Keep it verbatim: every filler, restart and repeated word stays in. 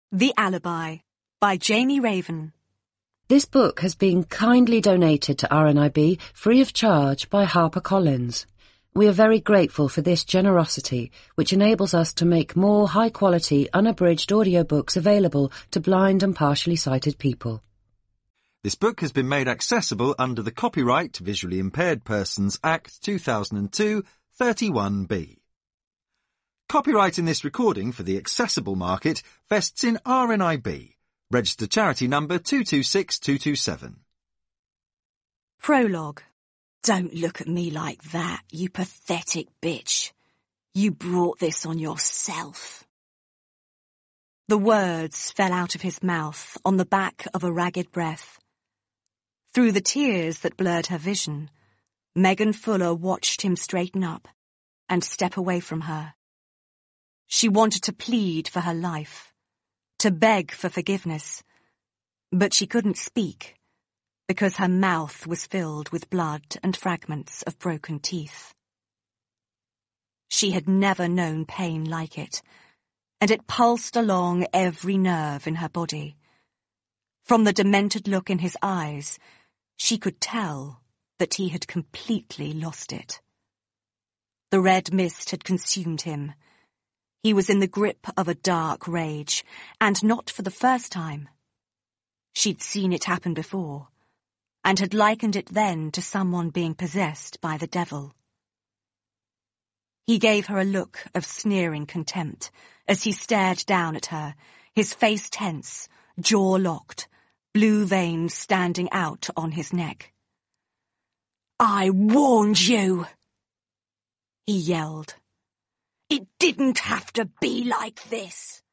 The Alibi by Jamie Raven. This book has been kindly donated to R N I B free of charge by HarperCollins. We are very grateful for this generosity, which enables us to make more high-quality, unabridged audiobooks available to blind and partially sighted people. This book has been made accessible under the Copyright Visually Impaired Persons Act two thousand two, thirty-one B. Copyright in this recording for the accessible market vests in R N I B, registered charity number two two six two two seven. Prologue. Don't look at me like that, you pathetic bitch. You brought this on yourself. The words fell out of his mouth on the back of a ragged breath. Through the tears that blurred her vision, Megan Fuller watched him straighten up and step away from her. She wanted to plead for her life, to beg for forgiveness, but she couldn't speak because her mouth was filled with blood and fragments of broken teeth. She had never known pain like it, and it pulsed along every nerve in her body. From the demented look in his eyes, she could tell that he had completely lost it. The red mist had consumed him. He was in the grip of a dark rage, and not for the first time. She'd seen it happen before, and had likened it then to someone being possessed by the devil. He gave her a look of sneering contempt as he stared down at her, his face tense, jaw locked, blue veins standing out on his neck. "I warned you!" he yelled. "It didn't have to be like this."